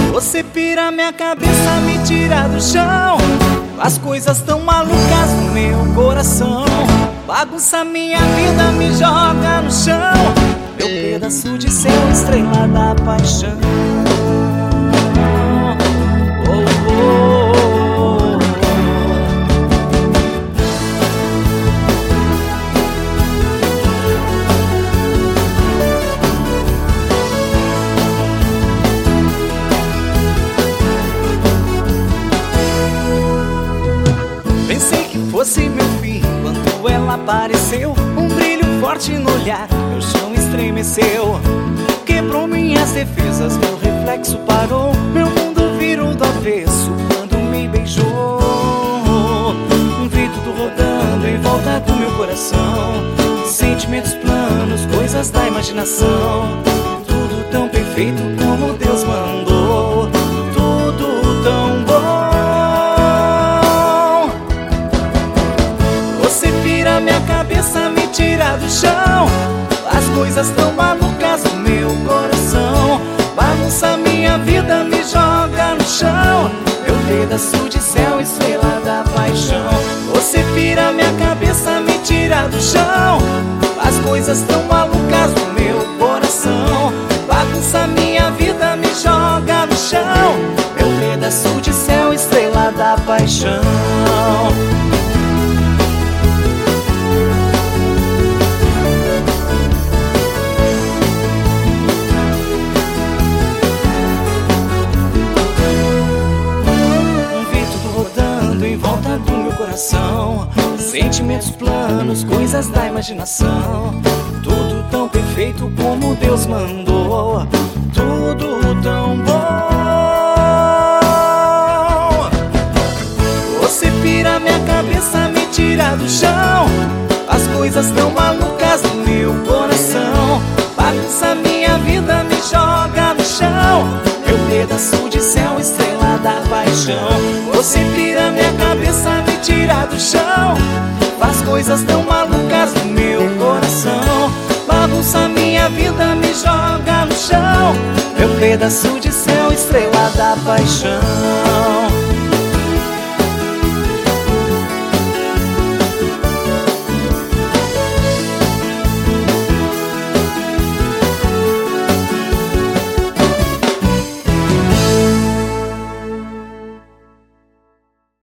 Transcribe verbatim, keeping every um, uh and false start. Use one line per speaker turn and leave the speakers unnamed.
Você pira minha cabeça, me tira do chão. As coisas tão malucas no meu coração. Bagunça minha vida, me joga no chão. Meu pedaço de céu, estrela da paixão. Oh, oh, oh. Pensei que fosse meu fim quando ela apareceu. Um brilho forte no olhar, meu chão estremeceu. Quebrou minhas defesas, meu reflexo parou. Meu mundo virou do avesso quando me beijou. Vi tudo rodando em volta do meu coração. Sentimentos planos, coisas da imaginação. Tudo tão perfeito como Deus mandou. Tudo tão bom. Você pira minha cabeça, me tira do chão. As coisas tão malucas no meu coração. Bagunça minha vida, me joga no chão. Meu pedaço de céu, estrela da paixão. Você pira minha cabeça, me tira do chão. As coisas tão malucas no meu coração. Bagunça minha vida, me joga no chão. Meu pedaço de céu, estrela da paixão. Sentimentos planos, coisas da imaginação. Tudo tão perfeito como Deus mandou. Tudo tão bom. Você pira minha cabeça, me tira do chão. As coisas tão malucas no meu coração. Bagunça minha vida, me joga no chão. Meu pedaço de céu, estrela da paixão. Você pira minha cabeça, me tira do chão. Faz coisas tão malucas no meu coração. Bagunça minha vida, me joga no chão. Meu pedaço de céu, estrela da paixão.